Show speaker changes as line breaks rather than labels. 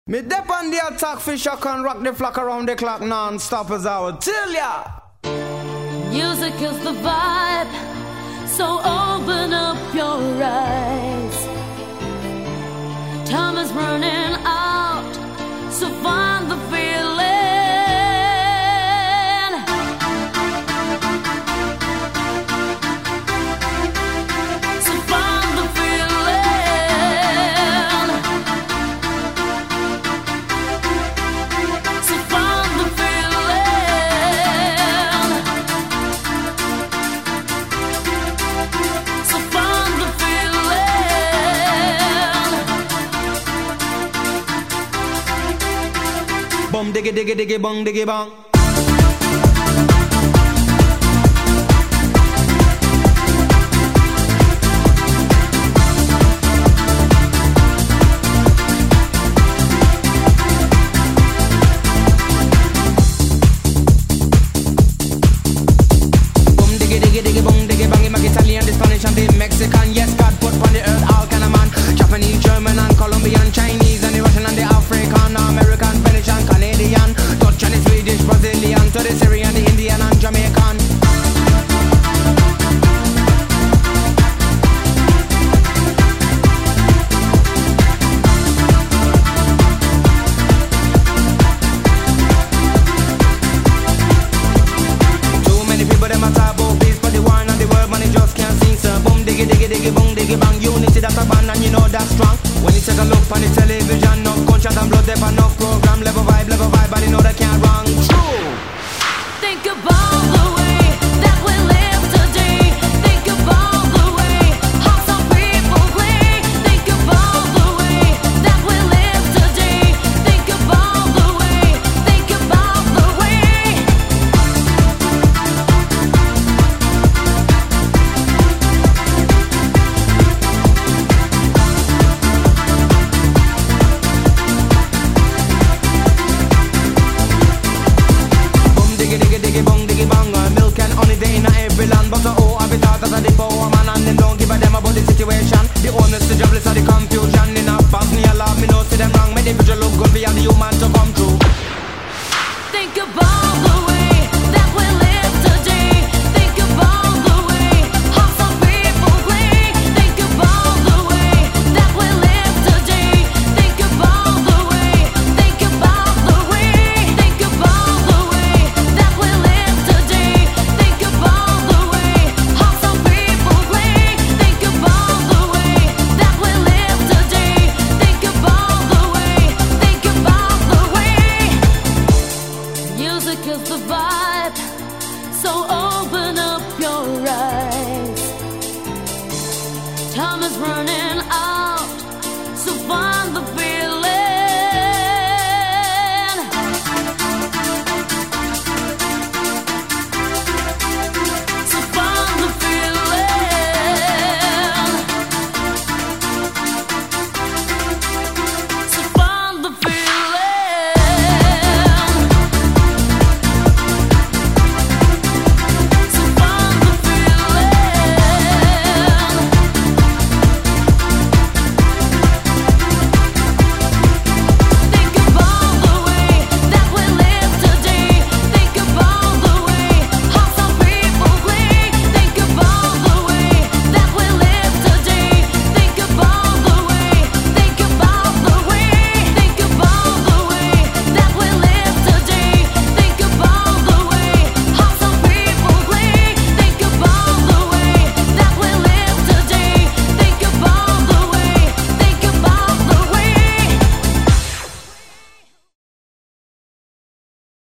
Me dep on the attack, fish I can rock the flock around the clock non-stop as I would tell ya.
Music is the vibe, so open up your eyes. Time is running out, so find the feeling. So find the feeling. So find the feeling. So find the feeling.
Bum diggy diggy diggy bong diggy bong.